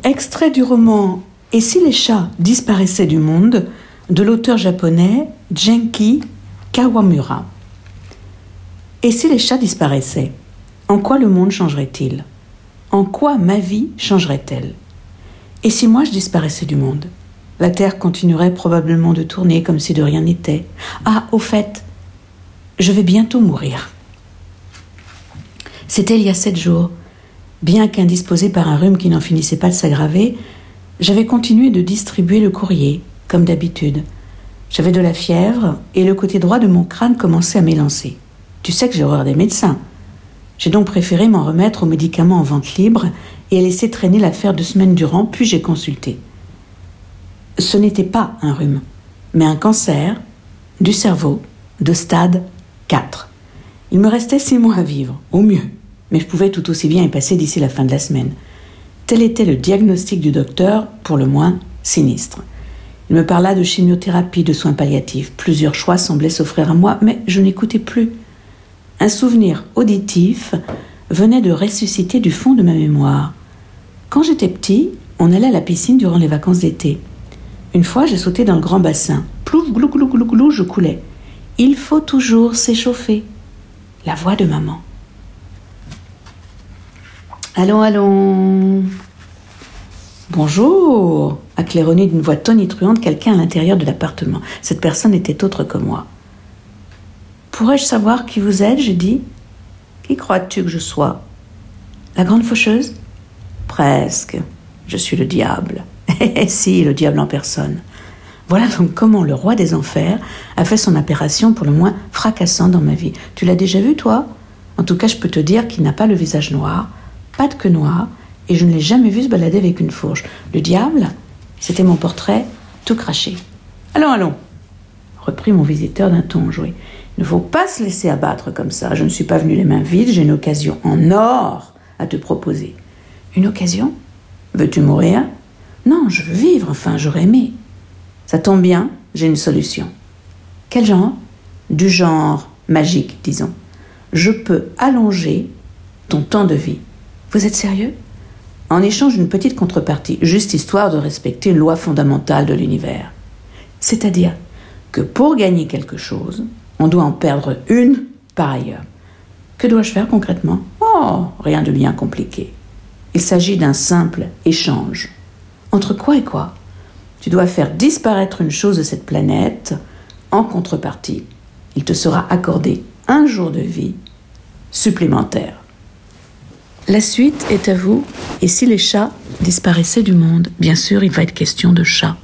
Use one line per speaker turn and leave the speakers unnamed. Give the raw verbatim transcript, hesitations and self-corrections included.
Extrait du roman « Et si les chats disparaissaient du monde » de l'auteur japonais Genki Kawamura. Et si les chats disparaissaient, en quoi le monde changerait-il ? En quoi ma vie changerait-elle ? Et si moi je disparaissais du monde ? La Terre continuerait probablement de tourner comme si de rien n'était. Ah, au fait, je vais bientôt mourir. C'était il y a sept jours. Bien qu'indisposé par un rhume qui n'en finissait pas de s'aggraver, j'avais continué de distribuer le courrier, comme d'habitude. J'avais de la fièvre et le côté droit de mon crâne commençait à m'élancer. Tu sais que j'ai horreur des médecins. J'ai donc préféré m'en remettre aux médicaments en vente libre et à laisser traîner l'affaire de semaines durant, puis j'ai consulté. Ce n'était pas un rhume, mais un cancer du cerveau de stade quatre. Il me restait six mois à vivre, au mieux, mais je pouvais tout aussi bien y passer d'ici la fin de la semaine. Tel était le diagnostic du docteur, pour le moins sinistre. Il me parla de chimiothérapie, de soins palliatifs. Plusieurs choix semblaient s'offrir à moi, mais je n'écoutais plus. Un souvenir auditif venait de ressusciter du fond de ma mémoire. Quand j'étais petit, on allait à la piscine durant les vacances d'été. Une fois, j'ai sauté dans le grand bassin. Plouf, glou, glou, glou, glou, je coulais. Il faut toujours s'échauffer. La voix de maman. Allons, allons. Bonjour, a claironné d'une voix tonitruante quelqu'un à l'intérieur de l'appartement. Cette personne était autre que moi. Pourrais-je savoir qui vous êtes, j'ai dit. Qui crois-tu que je sois ? La grande faucheuse ? Presque. Je suis le diable. Eh si, le diable en personne. Voilà donc comment le roi des enfers a fait son apparition pour le moins fracassante dans ma vie. Tu l'as déjà vu, toi ? En tout cas, je peux te dire qu'il n'a pas le visage noir, pas de queue noire, et je ne l'ai jamais vu se balader avec une fourche. Le diable, c'était mon portrait tout craché. Allons, allons, reprit mon visiteur d'un ton enjoué. Il ne faut pas se laisser abattre comme ça. Je ne suis pas venu les mains vides, j'ai une occasion en or à te proposer. Une occasion ? Veux-tu mourir ? Non, je veux vivre, enfin, j'aurais aimé. Ça tombe bien, j'ai une solution. Quel genre ? Du genre magique, disons. Je peux allonger ton temps de vie. Vous êtes sérieux ? En échange d'une petite contrepartie, juste histoire de respecter une loi fondamentale de l'univers. C'est-à-dire que pour gagner quelque chose, on doit en perdre une par ailleurs. Que dois-je faire concrètement ? Oh, rien de bien compliqué. Il s'agit d'un simple échange. Entre quoi et quoi ? Tu dois faire disparaître une chose de cette planète. En contrepartie, il te sera accordé un jour de vie supplémentaire. La suite est à vous. Et si les chats disparaissaient du monde ? Bien sûr, il va être question de chats.